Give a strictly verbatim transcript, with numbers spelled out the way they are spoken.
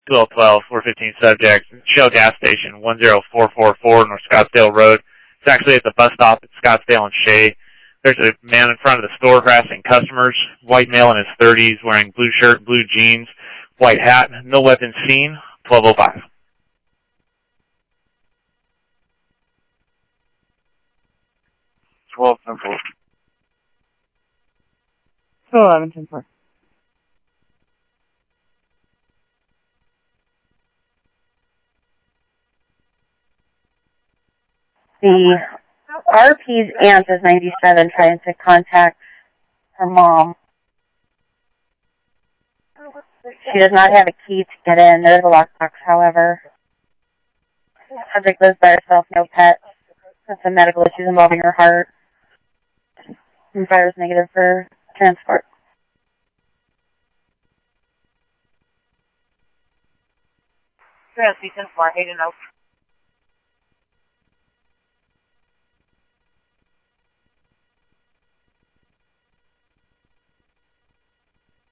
twelve twelve, four fifteen subject, Shell gas station, one zero four four four North Scottsdale Road. It's actually at the bus stop at Scottsdale and Shea. There's a man in front of the store harassing customers, white male in his thirties, wearing blue shirt, blue jeans, white hat, no weapons seen, twelve oh five. twelve ten four. twelve eleven ten four. The R P's aunt is ninety-seven, trying to contact her mom. She does not have a key to get in. There is a lockbox, however. Subject lives by herself, no pets. Has some medical issues involving her heart. And virus negative for transport. Transmission four eight and oh.